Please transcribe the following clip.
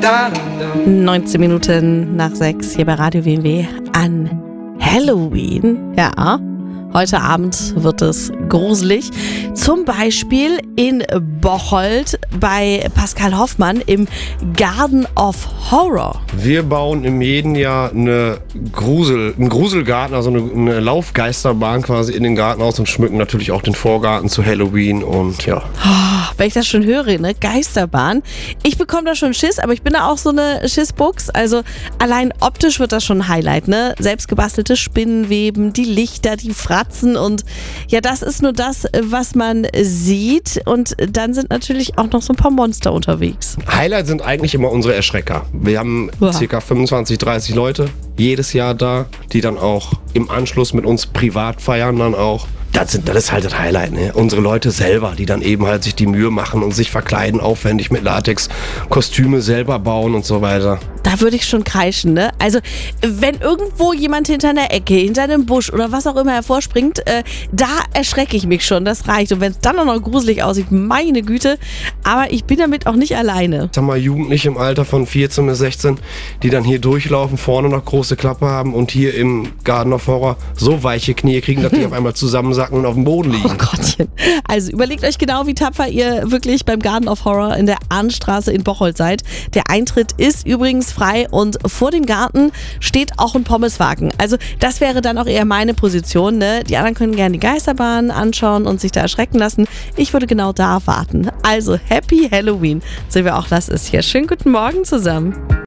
19 Minuten nach 6 hier bei Radio WNW an Halloween. Ja, heute Abend wird es gruselig. Zum Beispiel in Bocholt bei Pascal Hoffmann im Garden of Horror. Wir bauen im jeden Jahr einen Gruselgarten, also eine Laufgeisterbahn quasi in den Garten aus und schmücken natürlich auch den Vorgarten zu Halloween und ja. Oh, wenn ich das schon höre, ne? Geisterbahn. Ich bekomme da schon Schiss, aber ich bin da auch so eine Schissbuchs. Also allein optisch wird das schon ein Highlight, ne? Selbstgebastelte Spinnenweben, die Lichter, die Fratzen und ja, das ist nur das, was man sieht. Und dann sind natürlich auch noch so ein paar Monster unterwegs. Highlight sind eigentlich immer unsere Erschrecker. Wir haben ca. 25, 30 Leute jedes Jahr da, die dann auch im Anschluss mit uns privat feiern dann auch. Das ist halt das Highlight, ne? Unsere Leute selber, die dann eben halt sich die Mühe machen und sich verkleiden, aufwendig mit Latex, Kostüme selber bauen und so weiter. Da würde ich schon kreischen, ne? Also, wenn irgendwo jemand hinter einer Ecke, hinter einem Busch oder was auch immer hervorspringt, da erschrecke ich mich schon, das reicht. Und wenn es dann auch noch gruselig aussieht, meine Güte, aber ich bin damit auch nicht alleine. Sag mal, Jugendliche im Alter von 14 bis 16, die dann hier durchlaufen, vorne noch große Klappe haben und hier im Garden of Horror so weiche Knie kriegen, dass die auf einmal zusammensacken und auf dem Boden liegen. Oh Gottchen. Also überlegt euch genau, wie tapfer ihr wirklich beim Garden of Horror in der Arnstraße in Bocholt seid. Der Eintritt ist übrigens frei und vor dem Garten steht auch ein Pommeswagen. Also das wäre dann auch eher meine Position, ne? Die anderen können gerne die Geisterbahn anschauen und sich da erschrecken lassen. Ich würde genau da warten. Also Happy Halloween. So wie auch das ist hier. Schönen guten Morgen zusammen.